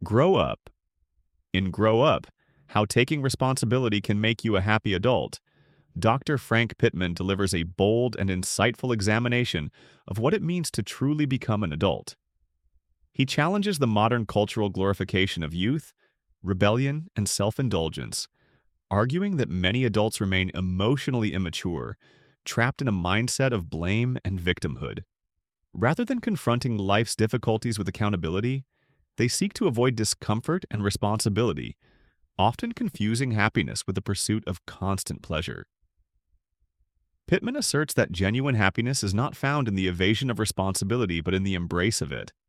Grow Up. In Grow Up, How Taking Responsibility Can Make You a Happy Adult, Dr. Frank Pittman delivers a bold and insightful examination of what it means to truly become an adult. He challenges the modern cultural glorification of youth, rebellion, and self-indulgence, arguing that many adults remain emotionally immature, trapped in a mindset of blame and victimhood. Rather than confronting life's difficulties with accountability, they seek to avoid discomfort and responsibility, often confusing happiness with the pursuit of constant pleasure. Pittman asserts that genuine happiness is not found in the evasion of responsibility but in the embrace of it.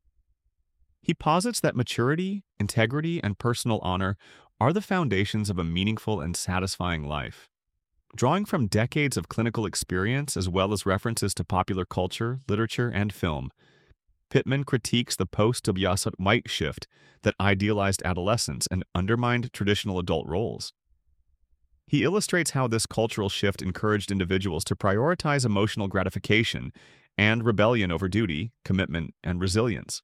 He posits that maturity, integrity, and personal honor are the foundations of a meaningful and satisfying life. Drawing from decades of clinical experience as well as references to popular culture, literature, and film, Pittman critiques the post-Tobias White shift that idealized adolescence and undermined traditional adult roles. He illustrates how this cultural shift encouraged individuals to prioritize emotional gratification and rebellion over duty, commitment, and resilience.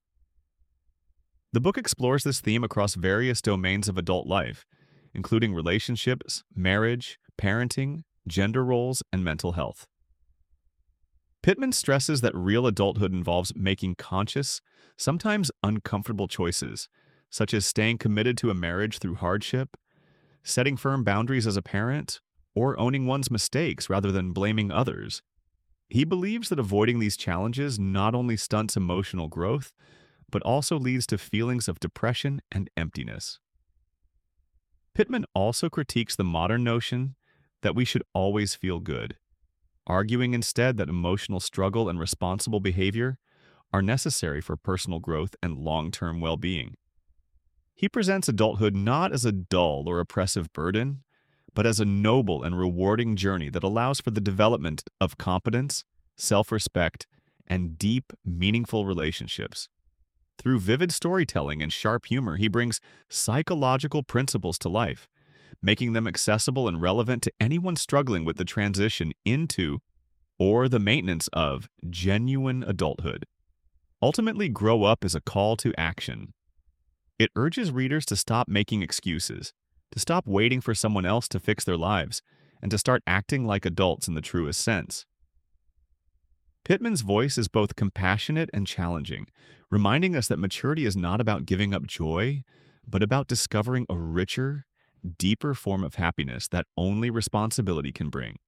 The book explores this theme across various domains of adult life, including relationships, marriage, parenting, gender roles, and mental health. Pittman stresses that real adulthood involves making conscious, sometimes uncomfortable choices, such as staying committed to a marriage through hardship, setting firm boundaries as a parent, or owning one's mistakes rather than blaming others. He believes that avoiding these challenges not only stunts emotional growth, but also leads to feelings of depression and emptiness. Pittman also critiques the modern notion that we should always feel good, arguing instead that emotional struggle and responsible behavior are necessary for personal growth and long-term well-being. He presents adulthood not as a dull or oppressive burden, but as a noble and rewarding journey that allows for the development of competence, self-respect, and deep, meaningful relationships. Through vivid storytelling and sharp humor, he brings psychological principles to life, making them accessible and relevant to anyone struggling with the transition into or the maintenance of genuine adulthood. Ultimately, Grow Up is a call to action. It urges readers to stop making excuses, to stop waiting for someone else to fix their lives, and to start acting like adults in the truest sense. Pittman's voice is both compassionate and challenging, reminding us that maturity is not about giving up joy, but about discovering a richer, deeper form of happiness that only responsibility can bring.